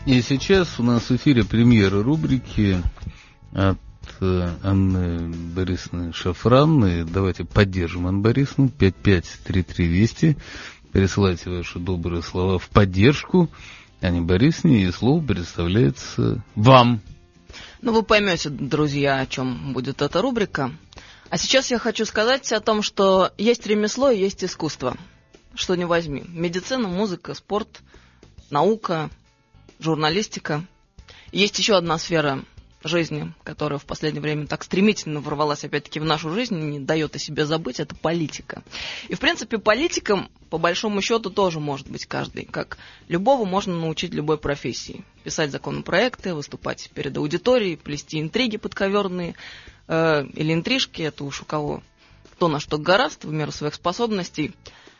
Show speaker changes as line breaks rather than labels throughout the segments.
И сейчас у нас в эфире премьера рубрики от Анны Борисовны Шафран. Давайте поддержим Анну Борисовну. 553320. Пересылайте ваши добрые слова в поддержку Анне Борисовне, и слово предоставляется вам.
Ну, вы поймете, друзья, о чем будет эта рубрика. А сейчас я хочу сказать о том, что есть ремесло и есть искусство. Что ни возьми. Медицина, музыка, спорт, наука, журналистика. Есть еще одна сфера жизни, которая в последнее время так стремительно ворвалась опять-таки в нашу жизнь, не дает о себе забыть, это политика. И, в принципе, политиком, по большому счету, тоже может быть каждый. Как любого можно научить любой профессии. Писать законопроекты, выступать перед аудиторией, плести интриги подковерные или интрижки, это уж у кого кто на что гораст в меру своих способностей.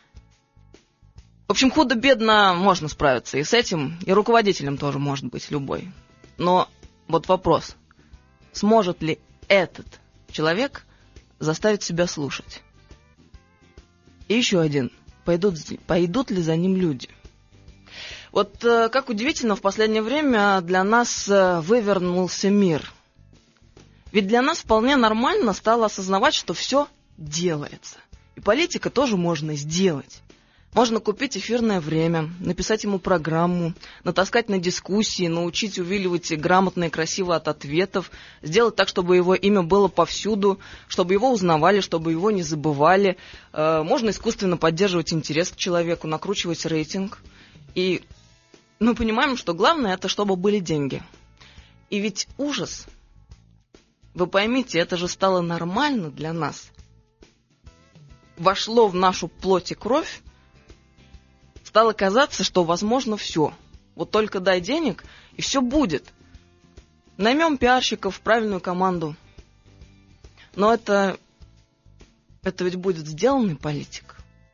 В общем, худо-бедно можно справиться и с этим, и руководителем тоже может быть любой. Но вот вопрос, сможет ли этот человек заставить себя слушать? И еще один, пойдут ли за ним люди? Вот как удивительно, в последнее время для нас вывернулся мир. Ведь для нас вполне нормально стало осознавать, что все делается. И политика тоже можно сделать. Можно купить эфирное время, написать ему программу, натаскать на дискуссии, научить увиливать грамотно и красиво от ответов, сделать так, чтобы его имя было повсюду, чтобы его узнавали, чтобы его не забывали. Можно искусственно поддерживать интерес к человеку, накручивать рейтинг. И мы понимаем, что главное это, чтобы были деньги. И ведь ужас, вы поймите, это же стало нормально для нас. Вошло в нашу плоть и кровь, стало казаться, что возможно все. Вот только дай денег, и все будет. Наймем пиарщиков, правильную команду. Но это ведь будет сделанный политик.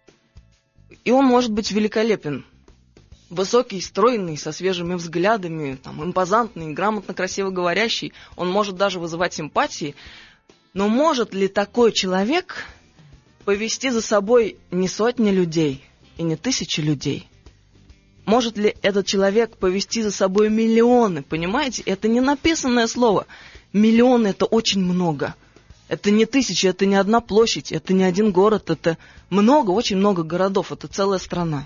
И он может быть великолепен. Высокий, стройный, со свежими взглядами, импозантный, грамотно, красиво говорящий. Он может даже вызывать симпатии. Но может ли такой человек повести за собой не сотни людей и не тысячи людей? Может ли этот человек повести за собой миллионы? Понимаете, это не написанное слово. Миллионы — это очень много. Это не тысячи, это не одна площадь, это не один город, это много, очень много городов, это целая страна.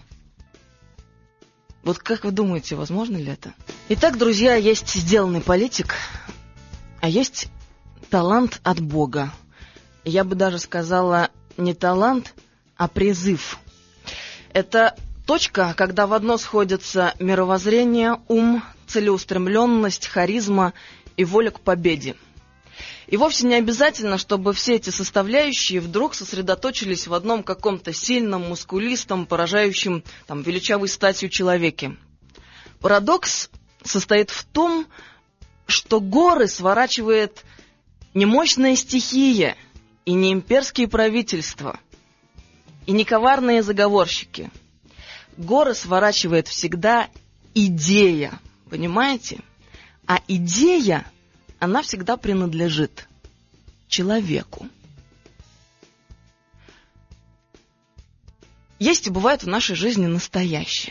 Вот как вы думаете, возможно ли это? Итак, друзья, есть сделанный политик, а есть талант от Бога. Я бы даже сказала, не талант, а призыв. Это точка, когда в одно сходятся мировоззрение, ум, целеустремленность, харизма и воля к победе. И вовсе не обязательно, чтобы все эти составляющие вдруг сосредоточились в одном каком-то сильном, мускулистом, поражающем величавой статью человеке. Парадокс состоит в том, что горы сворачивает не мощная стихия, и не имперские правительства, и не коварные заговорщики. Горы сворачивает всегда идея, понимаете? А идея, она всегда принадлежит человеку. Есть и бывает в нашей жизни настоящее.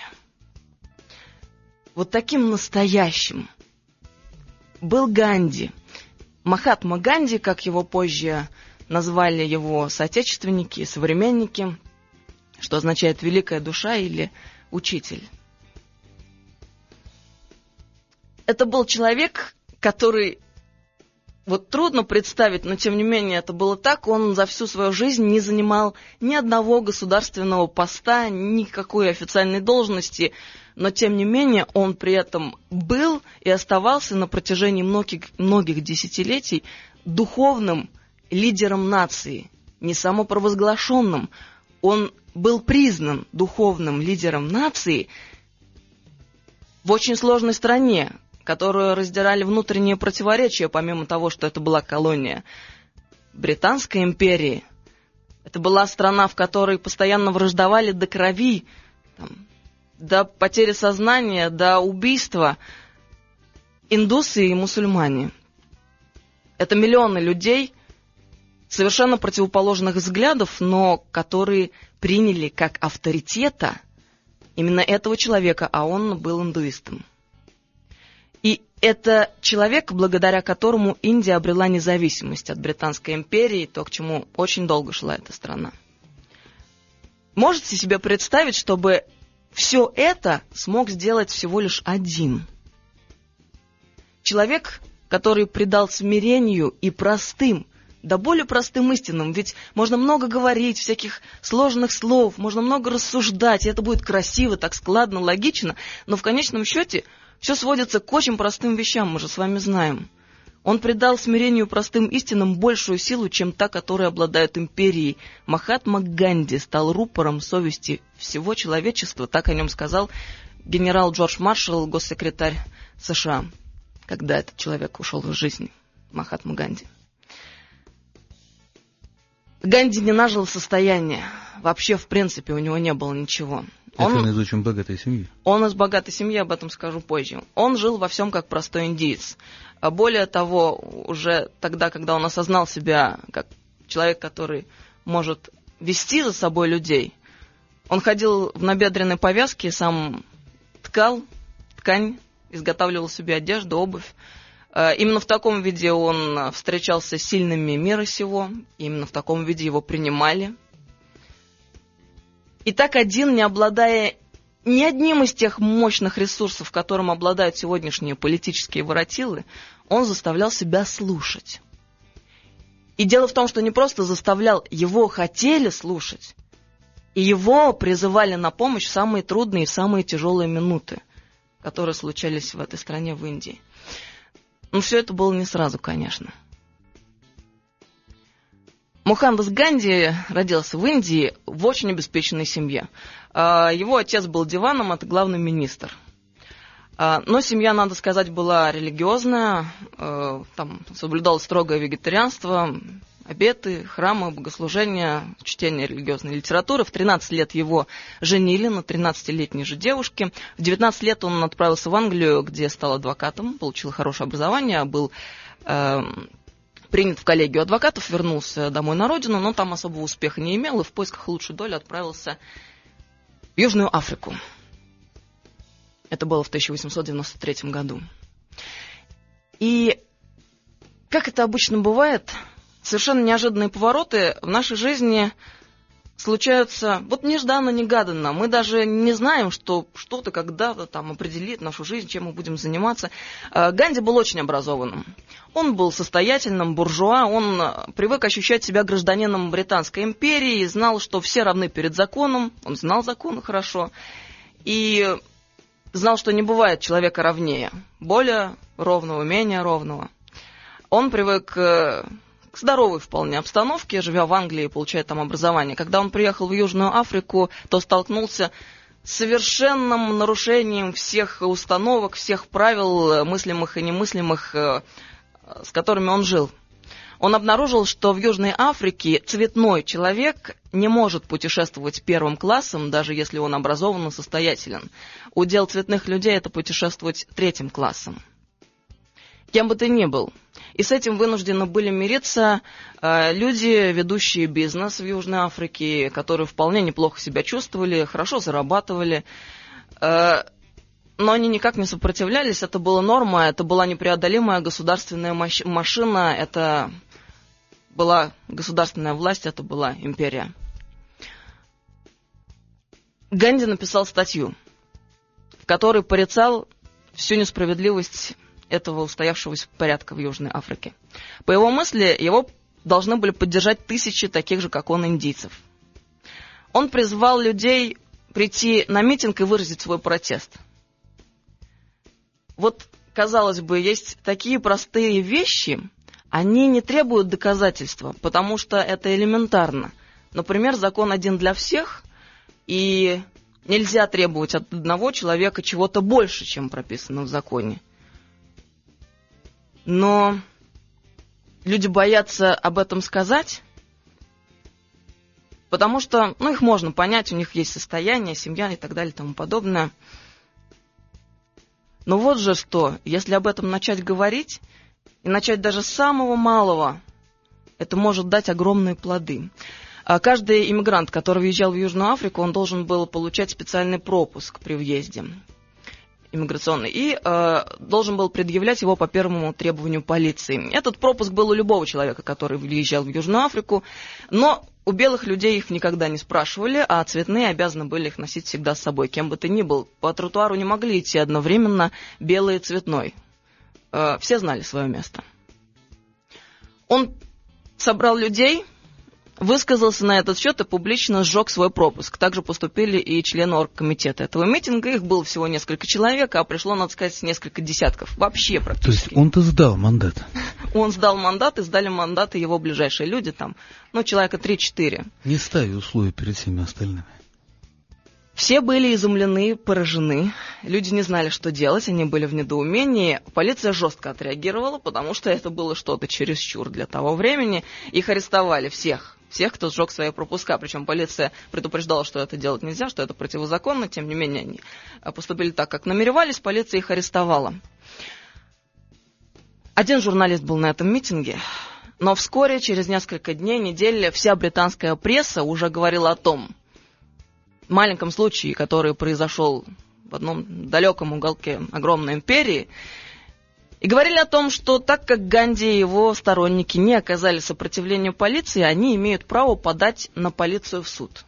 Вот таким настоящим был Ганди. Махатма Ганди, как его позже назвали его соотечественники и современники, что означает «великая душа» или «учитель». Это был человек, который, трудно представить, но тем не менее это было так, он за всю свою жизнь не занимал ни одного государственного поста, никакой официальной должности, но тем не менее он при этом был и оставался на протяжении многих десятилетий духовным лидером нации, не самопровозглашенным. Он был признан духовным лидером нации в очень сложной стране, которую раздирали внутренние противоречия, помимо того, что это была колония Британской империи. Это была страна, в которой постоянно враждовали до крови, до потери сознания, до убийства индусы и мусульмане. Это миллионы людей совершенно противоположных взглядов, но которые приняли как авторитета именно этого человека, а он был индуистом. Это человек, благодаря которому Индия обрела независимость от Британской империи, то, к чему очень долго шла эта страна. Можете себе представить, чтобы все это смог сделать всего лишь один? Человек, который придал смирению и простым, да более простым истинам. Ведь можно много говорить, всяких сложных слов, можно много рассуждать, и это будет красиво, так складно, логично, но в конечном счете все сводится к очень простым вещам, мы же с вами знаем. Он придал смирению простым истинам большую силу, чем та, которой обладают империей. Махатма Ганди стал рупором совести всего человечества, так о нем сказал генерал Джордж Маршалл, госсекретарь США, когда этот человек ушел из жизни, Махатма Ганди. Ганди не нажил состояние. Вообще, в принципе, у него не было ничего.
Он из очень богатой семьи.
Он из богатой семьи, об этом скажу позже. Он жил во всем как простой индиец. А более того, уже тогда, когда он осознал себя как человек, который может вести за собой людей, он ходил в набедренной повязке, сам ткал ткань, изготавливал себе одежду, обувь. Именно в таком виде он встречался с сильными мира сего, именно в таком виде его принимали. И так один, не обладая ни одним из тех мощных ресурсов, которым обладают сегодняшние политические воротилы, он заставлял себя слушать. И дело в том, что не просто заставлял, его хотели слушать, и его призывали на помощь в самые трудные и самые тяжелые минуты, которые случались в этой стране, в Индии. Но все это было не сразу, конечно. Мохандас Ганди родился в Индии в очень обеспеченной семье. Его отец был диваном, это главный министр. Но семья, надо сказать, была религиозная, там соблюдалось строгое вегетарианство, обеты, храмы, богослужения, чтение религиозной литературы. В 13 лет его женили на 13-летней же девушке. В 19 лет он отправился в Англию, где стал адвокатом, получил хорошее образование, был принят в коллегию адвокатов, вернулся домой на родину, но там особого успеха не имел и в поисках лучшей доли отправился в Южную Африку. Это было в 1893 году. И, как это обычно бывает, совершенно неожиданные повороты в нашей жизни случаются вот нежданно-негаданно. Мы даже не знаем, что что-то когда-то там определит нашу жизнь, чем мы будем заниматься. Ганди был очень образованным. Он был состоятельным, буржуа, он привык ощущать себя гражданином Британской империи, знал, что все равны перед законом, он знал законы хорошо, и знал, что не бывает человека ровнее, более ровного, менее ровного. Он привык к здоровой вполне обстановке, живя в Англии, получая там образование. Когда он приехал в Южную Африку, то столкнулся с совершенным нарушением всех установок, всех правил, мыслимых и немыслимых, с которыми он жил. Он обнаружил, что в Южной Африке цветной человек не может путешествовать первым классом, даже если он образован и состоятелен. Удел цветных людей – это путешествовать третьим классом. Кем бы ты ни был. И с этим вынуждены были мириться люди, ведущие бизнес в Южной Африке, которые вполне неплохо себя чувствовали, хорошо зарабатывали. Но они никак не сопротивлялись, это была норма, это была непреодолимая государственная машина, это была государственная власть, это была империя. Ганди написал статью, в которой порицал всю несправедливость этого устоявшегося порядка в Южной Африке. По его мысли, его должны были поддержать тысячи таких же, как он, индийцев. Он призвал людей прийти на митинг и выразить свой протест. Вот, казалось бы, есть такие простые вещи, они не требуют доказательства, потому что это элементарно. Например, закон один для всех, и нельзя требовать от одного человека чего-то больше, чем прописано в законе. Но люди боятся об этом сказать, потому что, их можно понять, у них есть состояние, семья и так далее и тому подобное. Но вот же что, если об этом начать говорить, и начать даже с самого малого, это может дать огромные плоды. Каждый иммигрант, который въезжал в Южную Африку, он должен был получать специальный пропуск при въезде. иммиграционный, и должен был предъявлять его по первому требованию полиции. Этот пропуск был у любого человека, который въезжал в Южную Африку, но у белых людей их никогда не спрашивали, а цветные обязаны были их носить всегда с собой, кем бы ты ни был. По тротуару не могли идти одновременно белый и цветной. Все знали свое место. Он собрал людей, высказался на этот счет и публично сжег свой пропуск. Также поступили и члены оргкомитета этого митинга. Их было всего несколько человек, а пришло, надо сказать, несколько десятков. Вообще практически.
То есть он-то сдал мандат?
Он сдал мандат, и сдали мандаты его ближайшие люди, там, человека 3-4.
Не ставя условия перед всеми остальными.
Все были изумлены, поражены. Люди не знали, что делать, они были в недоумении. Полиция жестко отреагировала, потому что это было что-то чересчур для того времени. Их арестовали всех, кто сжег свои пропуска. Причем полиция предупреждала, что это делать нельзя, что это противозаконно. Тем не менее, они поступили так, как намеревались. Полиция их арестовала. Один журналист был на этом митинге. Но вскоре, через несколько дней, недель, вся британская пресса уже говорила о том маленьком случае, который произошел в одном далеком уголке огромной империи, и говорили о том, что так как Ганди и его сторонники не оказали сопротивления полиции, они имеют право подать на полицию в суд.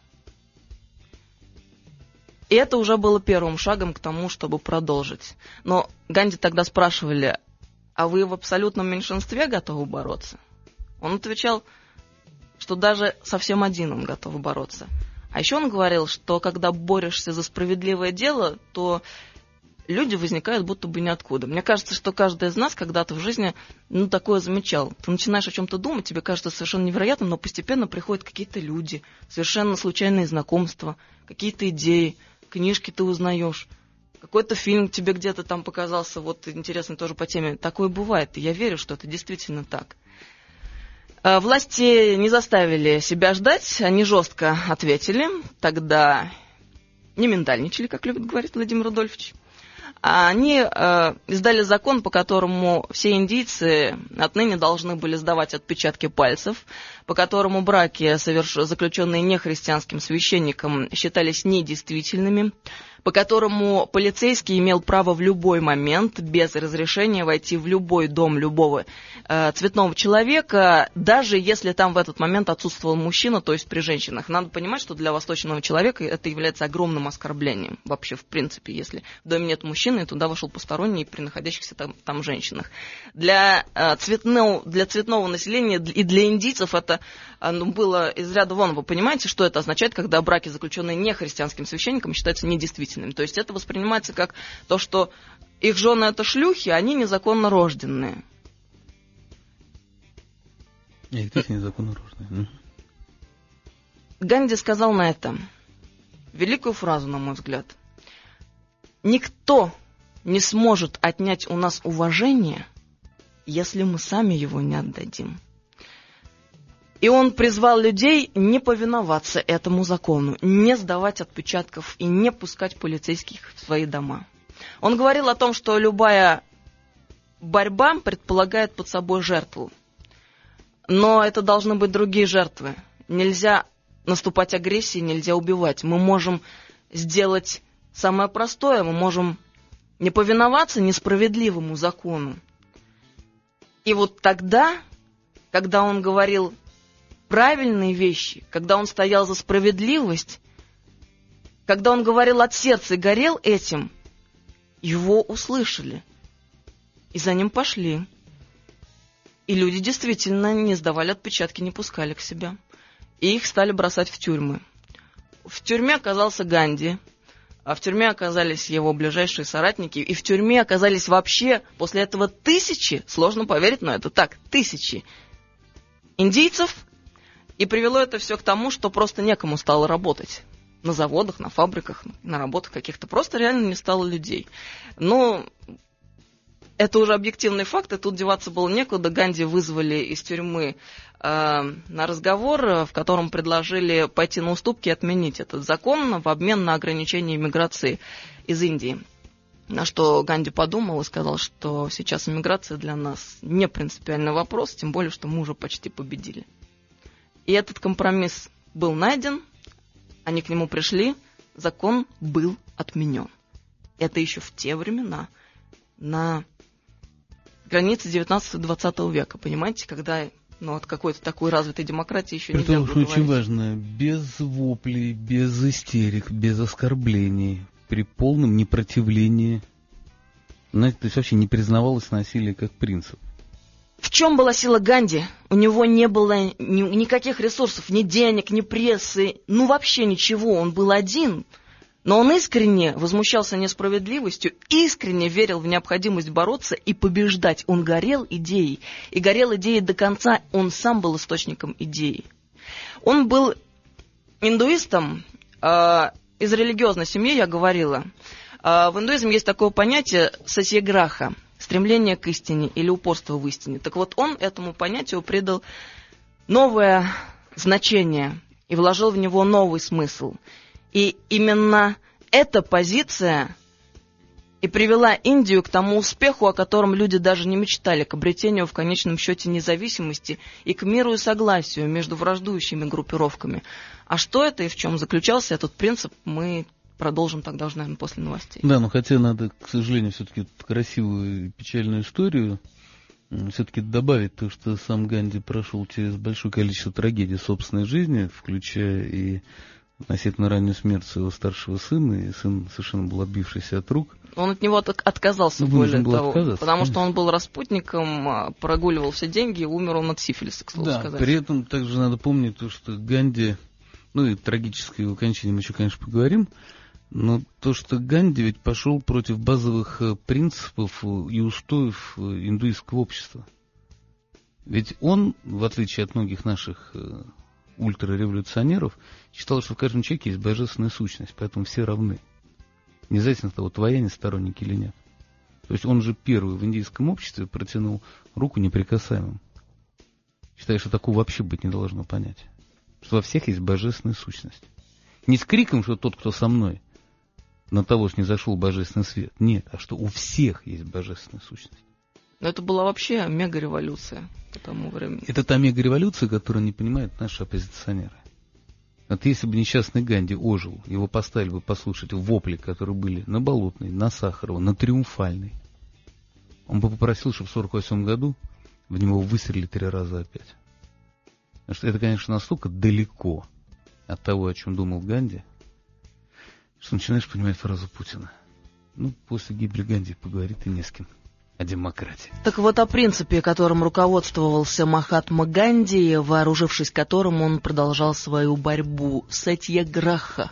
И это уже было первым шагом к тому, чтобы продолжить. Но Ганди тогда спрашивали: а вы в абсолютном меньшинстве готовы бороться? Он отвечал, что даже совсем один он готов бороться. А еще он говорил, что когда борешься за справедливое дело, то люди возникают будто бы ниоткуда. Мне кажется, что каждый из нас когда-то в жизни такое замечал. Ты начинаешь о чем-то думать, тебе кажется совершенно невероятным, но постепенно приходят какие-то люди, совершенно случайные знакомства, какие-то идеи, книжки ты узнаешь. Какой-то фильм тебе где-то там показался, интересный тоже по теме. Такое бывает, и я верю, что это действительно так. Власти не заставили себя ждать, они жестко ответили. Тогда не миндальничали, как любит говорить Владимир Рудольфович. Они издали закон, по которому все индийцы отныне должны были сдавать отпечатки пальцев, по которому браки, заключенные нехристианским священником, считались недействительными, по которому полицейский имел право в любой момент без разрешения войти в любой дом любого цветного человека, даже если там в этот момент отсутствовал мужчина, то есть при женщинах. Надо понимать, что для восточного человека это является огромным оскорблением. Вообще, в принципе, если в доме нет мужчины, и туда вошел посторонний при находящихся там женщинах. Для цветного населения и для индийцев это было из ряда вон. Вы понимаете, что это означает, когда браки, заключенные нехристианским священником, считаются недействительными? То есть это воспринимается как то, что их жены это шлюхи, они незаконно рожденные.
Незаконно рожденные.
Ганди сказал на это великую фразу, на мой взгляд. Никто не сможет отнять у нас уважение, если мы сами его не отдадим. И он призвал людей не повиноваться этому закону, не сдавать отпечатков и не пускать полицейских в свои дома. Он говорил о том, что любая борьба предполагает под собой жертву. Но это должны быть другие жертвы. Нельзя наступать агрессией, нельзя убивать. Мы можем сделать самое простое, мы можем не повиноваться несправедливому закону. И тогда, когда он говорил правильные вещи, когда он стоял за справедливость, когда он говорил от сердца и горел этим, его услышали. И за ним пошли. И люди действительно не сдавали отпечатки, не пускали к себе. И их стали бросать в тюрьмы. В тюрьме оказался Ганди, а в тюрьме оказались его ближайшие соратники, и в тюрьме оказались вообще после этого тысячи, сложно поверить, но это так, тысячи индийцев. И привело это все к тому, что просто некому стало работать. На заводах, на фабриках, на работах каких-то. Просто реально не стало людей. Но это уже объективный факт, и тут деваться было некуда. Ганди вызвали из тюрьмы на разговор, в котором предложили пойти на уступки и отменить этот закон в обмен на ограничение иммиграции из Индии. На что Ганди подумал и сказал, что сейчас иммиграция для нас не принципиальный вопрос, тем более, что мы уже почти победили. И этот компромисс был найден, они к нему пришли, закон был отменен. Это еще в те времена, на границе 19-20 века, понимаете, когда от какой-то такой развитой демократии еще нельзя было говорить.
Очень важно, без воплей, без истерик, без оскорблений, при полном непротивлении. Знаете, то есть вообще не признавалось насилие как принцип.
В чем была сила Ганди? У него не было никаких ресурсов, ни денег, ни прессы, вообще ничего. Он был один. Но он искренне возмущался несправедливостью, искренне верил в необходимость бороться и побеждать. Он горел идеей. И горел идеей до конца. Он сам был источником идеи. Он был индуистом, из религиозной семьи, я говорила. В индуизме есть такое понятие сатьяграха, стремление к истине или упорство в истине. Так вот, он этому понятию придал новое значение и вложил в него новый смысл. И именно эта позиция и привела Индию к тому успеху, о котором люди даже не мечтали, к обретению в конечном счете независимости и к миру и согласию между враждующими группировками. А что это и в чем заключался этот принцип, мы продолжим тогда уже, наверное, после новостей.
Да, но хотя надо, к сожалению, все-таки красивую и печальную историю все-таки добавить то, что сам Ганди прошел через большое количество трагедий собственной жизни, включая и относительно раннюю смерть своего старшего сына, и сын совершенно был отбившийся от рук.
Он от него отказался, более того, потому что он был распутником, прогуливал все деньги, и умер он от сифилиса, к слову сказать.
При этом также надо помнить то, что Ганди, и трагическое его кончание мы еще, конечно, поговорим, но то, что Ганди ведь пошел против базовых принципов и устоев индуистского общества. Ведь он, в отличие от многих наших ультрареволюционеров, считал, что в каждом человеке есть божественная сущность, поэтому все равны. Независимо от того, твоя они сторонники или нет. То есть он же первый в индийском обществе протянул руку неприкасаемым. Считаю, что такого вообще быть не должно понять. Что во всех есть божественная сущность. Не с криком, что тот, кто со мной, на того, что не зашел божественный свет. Нет, а что у всех есть божественная сущность.
Но это была вообще мега-революция по тому времени.
Это та мега-революция, которую не понимают наши оппозиционеры. Вот если бы несчастный Ганди ожил, его поставили бы послушать вопли, которые были на Болотной, на Сахарова, на Триумфальной, он бы попросил, чтобы в 1948 году в него выстрелили 3 раза опять. Потому что это, конечно, настолько далеко от того, о чем думал Ганди, что начинаешь понимать фразу Путина. После гибели Ганди поговорит и не с кем. О демократии.
Так вот, о принципе, которым руководствовался Махатма Ганди, вооружившись которым он продолжал свою борьбу, сатьяграха.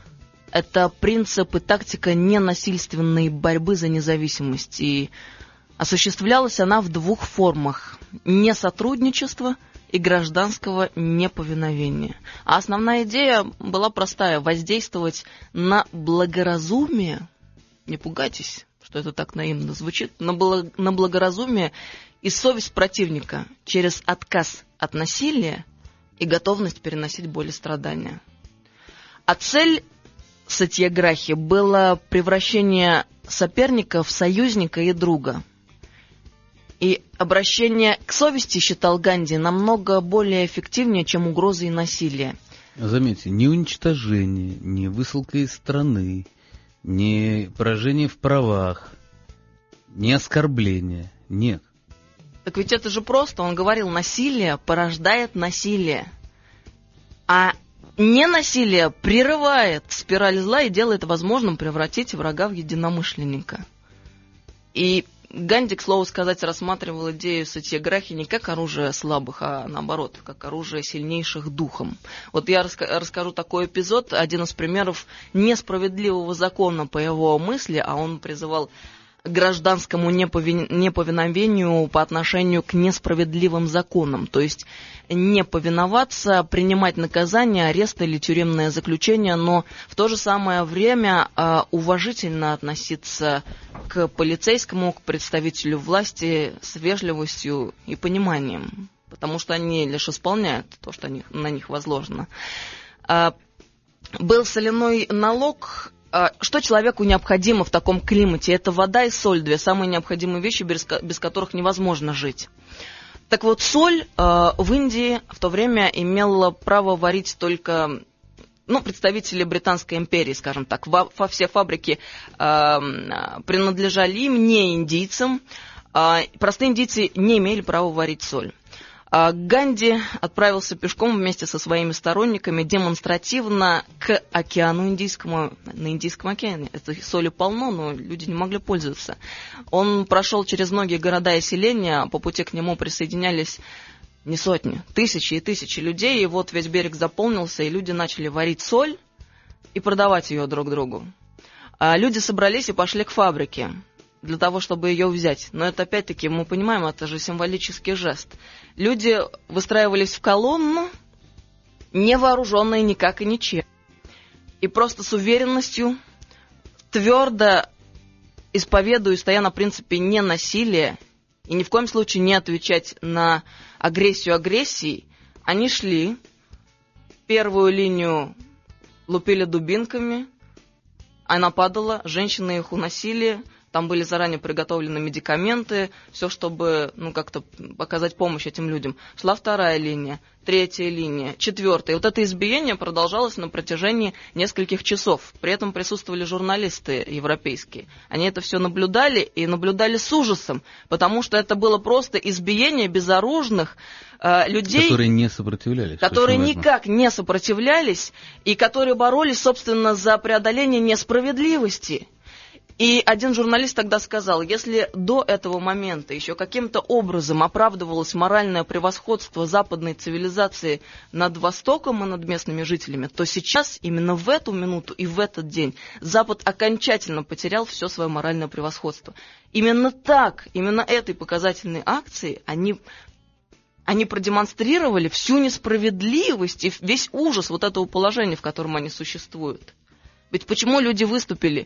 Это принцип и тактика ненасильственной борьбы за независимость. И осуществлялась она в 2 формах. Несотрудничество и гражданского неповиновения. А основная идея была простая: воздействовать на благоразумие, не пугайтесь, что это так наивно звучит, на благоразумие и совесть противника через отказ от насилия и готовность переносить боль и страдания. А цель сатьяграхи было превращение соперника в союзника и друга. И обращение к совести, считал Ганди, намного более эффективнее, чем угрозы и насилие.
Заметьте, ни уничтожение, ни высылка из страны, ни поражение в правах, ни оскорбление. Нет.
Так ведь это же просто. Он говорил, насилие порождает насилие. А ненасилие прерывает спираль зла и делает возможным превратить врага в единомышленника. И Ганди, к слову сказать, рассматривал идею сатьяграхи не как оружие слабых, а наоборот, как оружие сильнейших духом. Вот я расскажу такой эпизод, один из примеров несправедливого закона по его мысли, а он призывал к гражданскому неповиновению по отношению к несправедливым законам, то есть не повиноваться, принимать наказание, арест или тюремное заключение, но в то же самое время уважительно относиться к полицейскому, к представителю власти с вежливостью и пониманием, потому что они лишь исполняют то, что на них возложено. Был соляной налог. Что человеку необходимо в таком климате? Это вода и соль, 2 самые необходимые вещи, без которых невозможно жить. Так вот, соль в Индии в то время имела право варить только, представители Британской империи, скажем так. Все фабрики принадлежали им, не индийцам. Простые индийцы не имели права варить соль. Ганди отправился пешком вместе со своими сторонниками демонстративно к океану Индийскому. На Индийском океане этой соли полно, но люди не могли пользоваться. Он прошел через многие города и селения, по пути к нему присоединялись не сотни, тысячи и тысячи людей, и вот весь берег заполнился, и люди начали варить соль и продавать ее друг другу. Люди собрались и пошли к фабрике для того, чтобы ее взять. Но это, опять-таки, мы понимаем, это же символический жест. Люди выстраивались в колонну, не вооруженные никак и ничем. И просто с уверенностью, твердо исповедуя, стоя на принципе ненасилия, и ни в коем случае не отвечать на агрессию агрессией, они шли, первую линию лупили дубинками, она падала, женщины их уносили, там были заранее приготовлены медикаменты, все, чтобы как-то показать помощь этим людям. Шла вторая линия, третья линия, четвертая. И вот это избиение продолжалось на протяжении нескольких часов. При этом присутствовали журналисты европейские. Они это все наблюдали и наблюдали с ужасом, потому что это было просто избиение безоружных людей.
Которые не сопротивлялись.
Которые никак не сопротивлялись и которые боролись, собственно, за преодоление несправедливости. И один журналист тогда сказал, если до этого момента еще каким-то образом оправдывалось моральное превосходство западной цивилизации над Востоком и над местными жителями, то сейчас, именно в эту минуту и в этот день, Запад окончательно потерял все свое моральное превосходство. Именно так, именно этой показательной акцией они продемонстрировали всю несправедливость и весь ужас вот этого положения, в котором они существуют. Ведь почему люди выступили?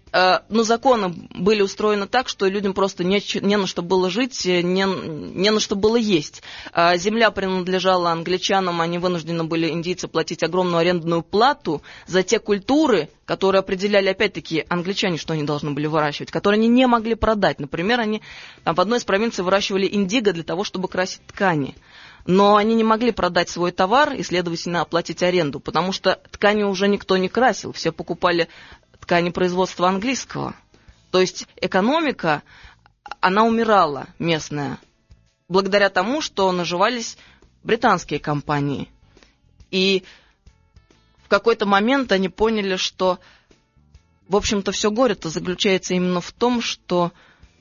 Законы были устроены так, что людям просто не на что было жить, не на что было есть. Земля принадлежала англичанам, они вынуждены были, индийцы, платить огромную арендную плату за те культуры, которые определяли, опять-таки, англичане, что они должны были выращивать, которые они не могли продать. Например, они там в одной из провинций выращивали индиго для того, чтобы красить ткани. Но они не могли продать свой товар и, следовательно, оплатить аренду, потому что ткани уже никто не красил, все покупали ткани производства английского. То есть экономика, она умирала, местная, благодаря тому, что наживались британские компании. И в какой-то момент они поняли, что, в общем-то, все горе-то заключается именно в том, что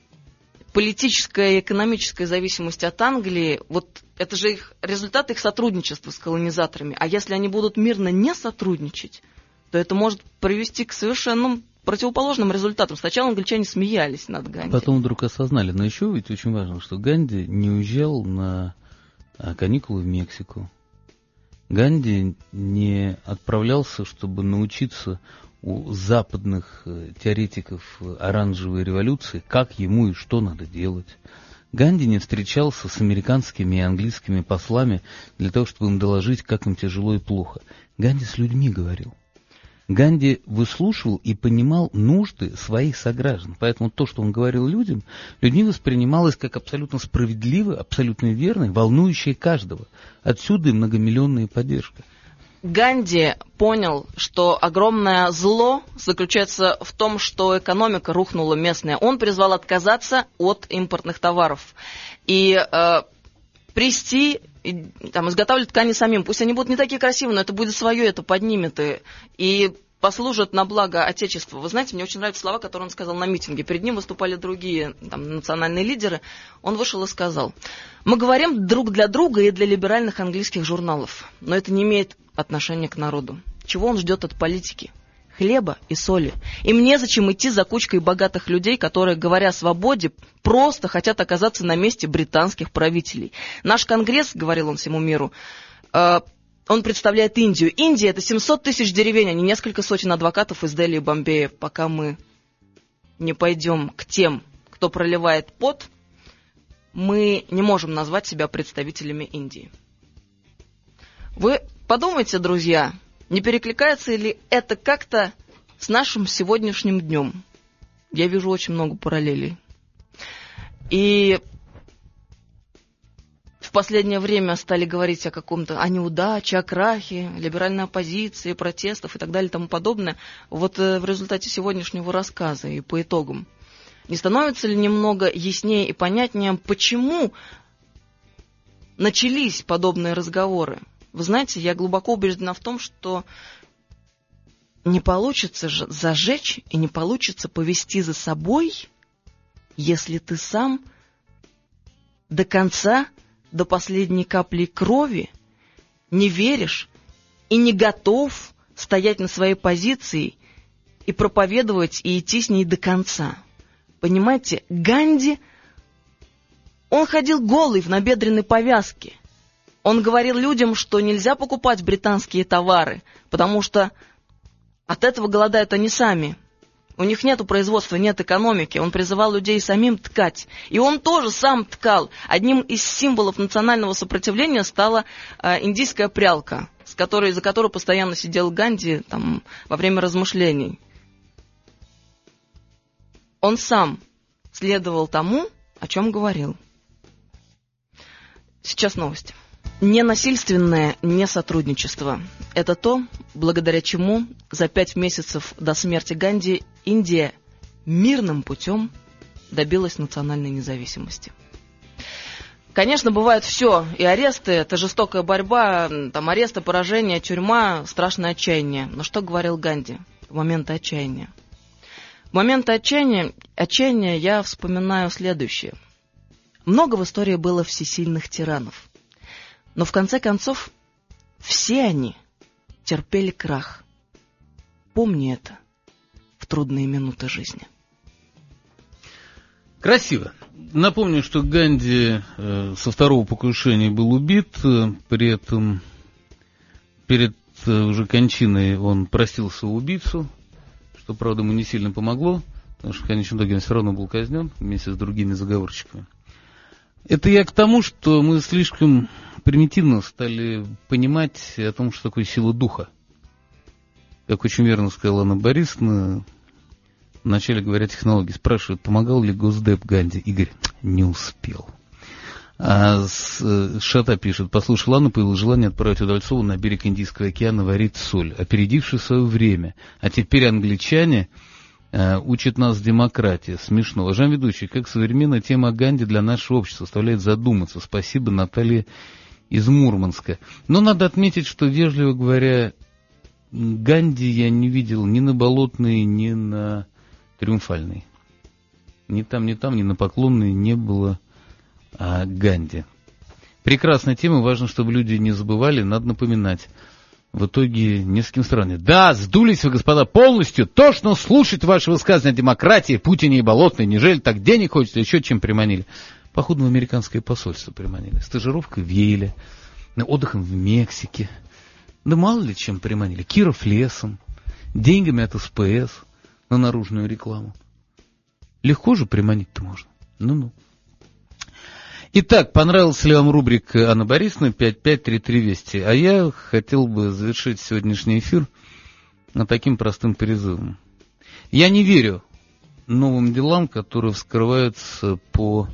политическая и экономическая зависимость от Англии, вот это же результат их сотрудничества с колонизаторами. А если они будут мирно не сотрудничать, то это может привести к совершенно противоположным результатам. Сначала англичане смеялись над Ганди.
Потом вдруг осознали. Но еще ведь очень важно, что Ганди не уезжал на каникулы в Мексику. Ганди не отправлялся, чтобы научиться у западных теоретиков оранжевой революции, как ему и что надо делать. Ганди не встречался с американскими и английскими послами для того, чтобы им доложить, как им тяжело и плохо. Ганди с людьми говорил. Ганди выслушивал и понимал нужды своих сограждан. Поэтому то, что он говорил людям, людьми воспринималось как абсолютно справедливо, абсолютно верно, волнующее каждого. Отсюда и многомиллионная поддержка.
Ганди понял, что огромное зло заключается в том, что экономика рухнула местная. Он призвал отказаться от импортных товаров и плести, изготавливать ткани самим. Пусть они будут не такие красивые, но это будет свое, это поднимет и послужит на благо Отечества. Вы знаете, мне очень нравятся слова, которые он сказал на митинге. Перед ним выступали другие национальные лидеры. Он вышел и сказал: мы говорим друг для друга и для либеральных английских журналов, но это не имеет отношения к народу. Чего он ждет от политики? Хлеба и соли. Им незачем идти за кучкой богатых людей, которые, говоря о свободе, просто хотят оказаться на месте британских правителей. Наш Конгресс, говорил он всему миру, он представляет Индию. Индия — это 700 тысяч деревень, а не несколько сотен адвокатов из Дели и Бомбея. Пока мы не пойдем к тем, кто проливает пот, мы не можем назвать себя представителями Индии. Вы подумайте, друзья, не перекликается ли это как-то с нашим сегодняшним днем? Я вижу очень много параллелей. И в последнее время стали говорить о каком-то, о неудаче, о крахе, либеральной оппозиции, протестов и так далее и тому подобное. Вот в результате сегодняшнего рассказа и по итогам, не становится ли немного яснее и понятнее, почему начались подобные разговоры? Вы знаете, я глубоко убеждена в том, что не получится зажечь и не получится повести за собой, если ты сам до конца, до последней капли крови не веришь и не готов стоять на своей позиции и проповедовать и идти с ней до конца. Понимаете, Ганди, он ходил голый в набедренной повязке. Он говорил людям, что нельзя покупать британские товары, потому что от этого голодают они сами. У них нет производства, нет экономики. Он призывал людей самим ткать. И он тоже сам ткал. Одним из символов национального сопротивления стала индийская прялка, за которой постоянно сидел Ганди там, во время размышлений. Он сам следовал тому, о чем говорил. Сейчас новости. Ненасильственное несотрудничество. Это то, благодаря чему за 5 месяцев до смерти Ганди Индия мирным путем добилась национальной независимости. Конечно, бывает все. И аресты, это жестокая борьба, там аресты, поражения, тюрьма, страшное отчаяние. Но что говорил Ганди в моменты отчаяния? В моменты отчаяния я вспоминаю следующее. Много в истории было всесильных тиранов. Но в конце концов, все они терпели крах. Помни это в трудные минуты жизни.
Красиво. Напомню, что Ганди со второго покушения был убит. При этом перед уже кончиной он простил своего убийцу, что, правда, ему не сильно помогло, потому что в конечном итоге он все равно был казнен вместе с другими заговорщиками. Это я к тому, что мы слишком примитивно стали понимать о том, что такое сила духа. Как очень верно сказала Анна Борисовна, вначале говоря технологии, спрашивают, помогал ли Госдеп Ганди. Игорь не успел. А Шата пишет, послушал Анну, появилось желание отправить Удальцову на берег Индийского океана варить соль, опередивший свое время. А теперь англичане учат нас демократии. Смешно. Уважаемый ведущий, как современная тема Ганди для нашего общества заставляет задуматься. Спасибо, Наталья из Мурманска. Но надо отметить, что, вежливо говоря, Ганди я не видел ни на Болотной, ни на Триумфальной. Ни там, ни на Поклонной не было Ганди. Прекрасная тема, важно, чтобы люди не забывали, надо напоминать. В итоге не с кем сравнивать. Да, сдулись вы, господа, полностью. Тошно слушать ваши высказывания о демократии, Путине и Болотной. Неужели так денег хочется, еще чем приманили? Походу, в американское посольство приманили. Стажировкой в Йейле, отдыхом в Мексике. Да мало ли чем приманили. Киров лесом, деньгами от СПС на наружную рекламу. Легко же приманить-то можно. Ну-ну. Итак, понравилась ли вам рубрика Анны Борисовны 553320? А я хотел бы завершить сегодняшний эфир таким простым призывом. Я не верю новым делам, которые вскрываются по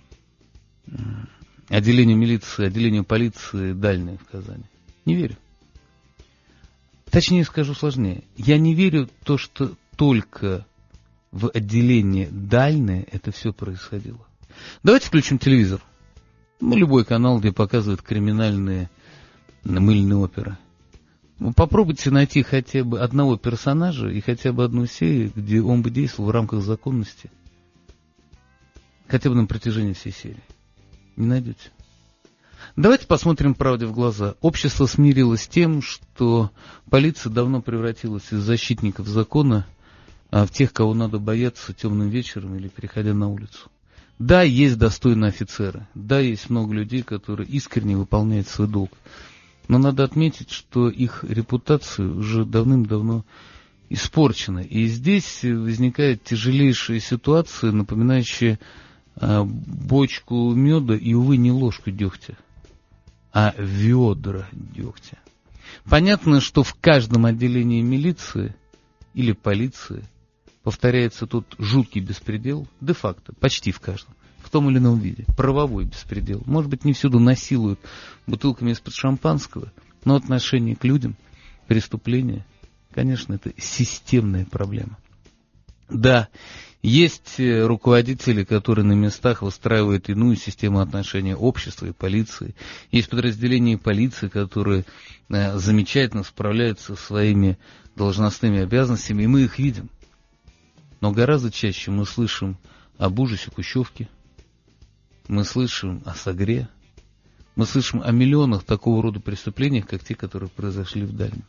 отделению милиции, отделению полиции Дальней в Казани. Не верю. Точнее скажу сложнее. Я не верю в то, что только в отделении Дальней это все происходило. Давайте включим телевизор. Любой канал, где показывают криминальные мыльные оперы. Попробуйте найти хотя бы одного персонажа и хотя бы одну серию, где он бы действовал в рамках законности. Хотя бы на протяжении всей серии. Не найдете. Давайте посмотрим правде в глаза. Общество смирилось с тем, что полиция давно превратилась из защитников закона в тех, кого надо бояться темным вечером или переходя на улицу. Да, есть достойные офицеры, да, есть много людей, которые искренне выполняют свой долг. Но надо отметить, что их репутация уже давным-давно испорчена. И здесь возникает тяжелейшая ситуация, напоминающая бочку меда и, увы, не ложку дегтя, а ведра дегтя. Понятно, что в каждом отделении милиции или полиции повторяется тот жуткий беспредел, де-факто, почти в каждом, том или ином виде. Правовой беспредел. Может быть, не всюду насилуют бутылками из-под шампанского, но отношение к людям, преступления, конечно, это системная проблема. Да, есть руководители, которые на местах выстраивают иную систему отношений общества и полиции. Есть подразделения полиции, которые замечательно справляются со своими должностными обязанностями, и мы их видим. Но гораздо чаще мы слышим об ужасе Кущевки, мы слышим о Согре, мы слышим о миллионах такого рода преступлениях, как те, которые произошли в Дальнем.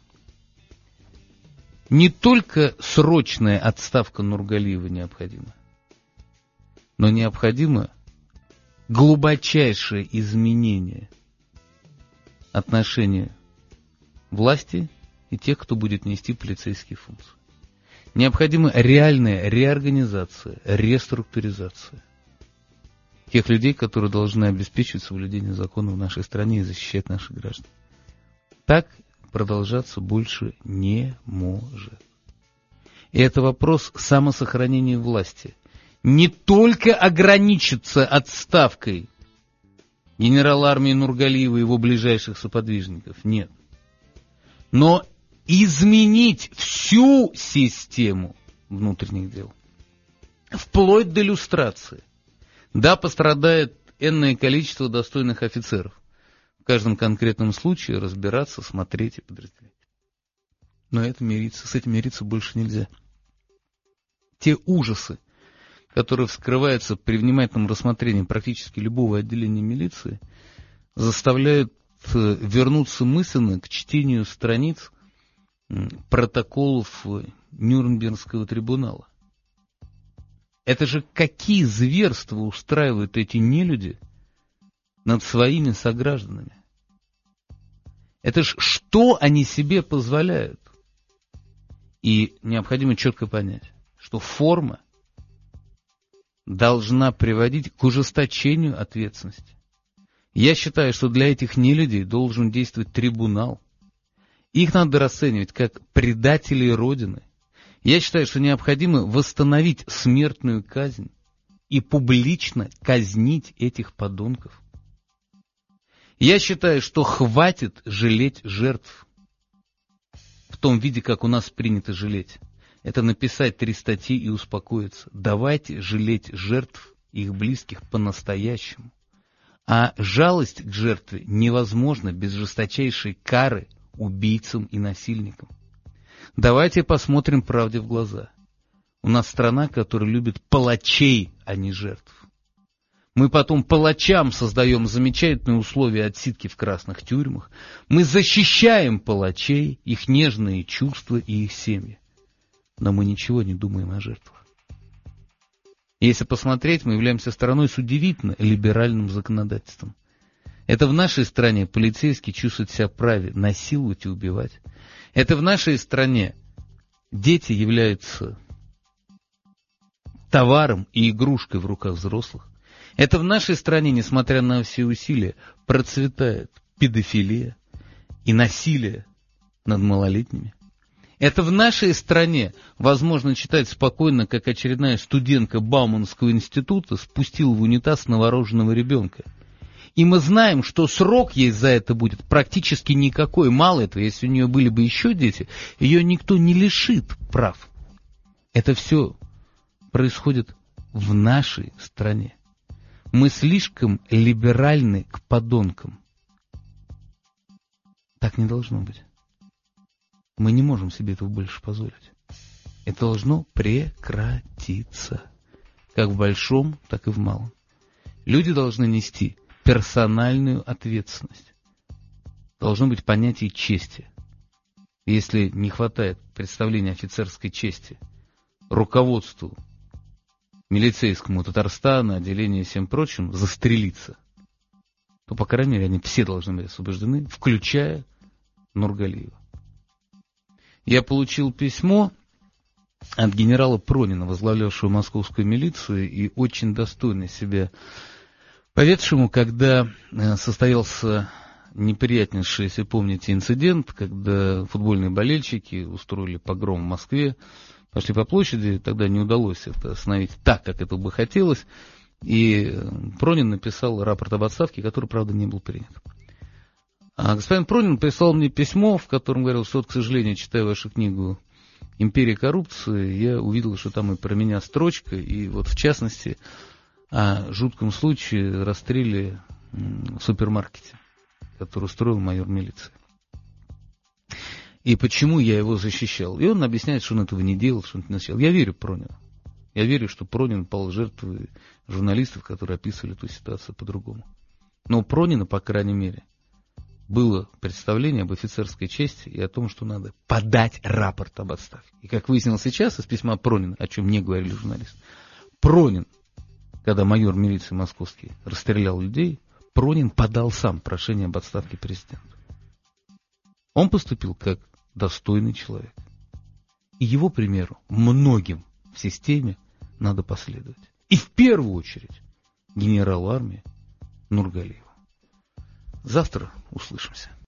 Не только срочная отставка Нургалиева необходима, но необходимо глубочайшее изменение отношения власти и тех, кто будет нести полицейские функции. Необходима реальная реорганизация, реструктуризация тех людей, которые должны обеспечивать соблюдение закона в нашей стране и защищать наших граждан. Так продолжаться больше не может. И это вопрос самосохранения власти. Не только ограничиться отставкой генерала армии Нургалиева и его ближайших соподвижников, нет. Но изменить всю систему внутренних дел, вплоть до люстрации. Да, пострадает энное количество достойных офицеров. В каждом конкретном случае разбираться, смотреть и подразделять. Но с этим мириться больше нельзя. Те ужасы, которые вскрываются при внимательном рассмотрении практически любого отделения милиции, заставляют вернуться мысленно к чтению страниц протоколов Нюрнбергского трибунала. Это же какие зверства устраивают эти нелюди над своими согражданами? Это ж что они себе позволяют? И необходимо четко понять, что форма должна приводить к ужесточению ответственности. Я считаю, что для этих нелюдей должен действовать трибунал. Их надо расценивать как предателей Родины. Я считаю, что необходимо восстановить смертную казнь и публично казнить этих подонков. Я считаю, что хватит жалеть жертв в том виде, как у нас принято жалеть. Это написать 3 статьи и успокоиться. Давайте жалеть жертв и их близких по-настоящему. А жалость к жертве невозможна без жесточайшей кары убийцам и насильникам. Давайте посмотрим правде в глаза. У нас страна, которая любит палачей, а не жертв. Мы потом палачам создаем замечательные условия отсидки в красных тюрьмах. Мы защищаем палачей, их нежные чувства и их семьи. Но мы ничего не думаем о жертвах. Если посмотреть, мы являемся страной с удивительно либеральным законодательством. Это в нашей стране полицейский чувствует себя вправе насиловать и убивать. Это в нашей стране дети являются товаром и игрушкой в руках взрослых. Это в нашей стране, несмотря на все усилия, процветает педофилия и насилие над малолетними. Это в нашей стране возможно читать спокойно, как очередная студентка Бауманского института спустила в унитаз новорожденного ребенка. И мы знаем, что срок ей за это будет практически никакой. Мало этого, если у нее были бы еще дети, ее никто не лишит прав. Это все происходит в нашей стране. Мы слишком либеральны к подонкам. Так не должно быть. Мы не можем себе этого больше позволить. Это должно прекратиться. Как в большом, так и в малом. Люди должны нести персональную ответственность. Должно быть понятие чести. Если не хватает представления офицерской чести руководству милицейскому Татарстана, отделению и всем прочим, застрелиться, то, по крайней мере, они все должны быть освобождены, включая Нургалиева. Я получил письмо от генерала Пронина, возглавлявшего московскую милицию и очень достойно себя поведшему, когда состоялся неприятнейший, если помните, инцидент, когда футбольные болельщики устроили погром в Москве, пошли по площади, тогда не удалось это остановить так, как это бы хотелось. И Пронин написал рапорт об отставке, который, правда, не был принят. А господин Пронин прислал мне письмо, в котором говорил, что, вот, к сожалению, читая вашу книгу «Империя коррупции», я увидел, что там и про меня строчка, и вот в частности о жутком случае расстреле в супермаркете, который устроил майор милиции. И почему я его защищал. И он объясняет, что он этого не делал, что он это не начал. Я верю Пронину. Я верю, что Пронин пал жертвой журналистов, которые описывали эту ситуацию по-другому. Но у Пронина, по крайней мере, было представление об офицерской чести и о том, что надо подать рапорт об отставке. И как выяснилось сейчас из письма Пронина, о чем не говорили журналисты, Пронин, когда майор милиции московский расстрелял людей, Пронин подал сам прошение об отставке президента. Он поступил как достойный человек. И его примеру многим в системе надо последовать. И в первую очередь генералу армии Нургалиеву. Завтра услышимся.